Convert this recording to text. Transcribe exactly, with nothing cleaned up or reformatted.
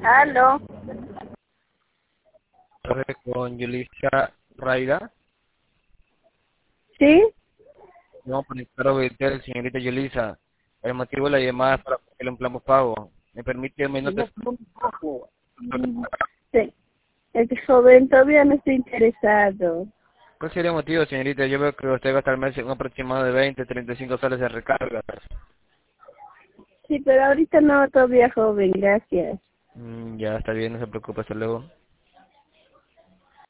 Aló. Con Yulisa Raida. ¿Sí? No, por el cargo de usted, señorita Yulisa. El motivo de la llamada es para que le empleamos pago. ¿Me permite un minuto? Sí. El joven todavía no está interesado. ¿Cuál sería el motivo, señorita? Yo veo que usted gasta al mes un aproximado de veinte, treinta y cinco soles de recargas. Sí, pero ahorita no, todavía joven, gracias. Mm, ya está bien, no se preocupe, hasta luego.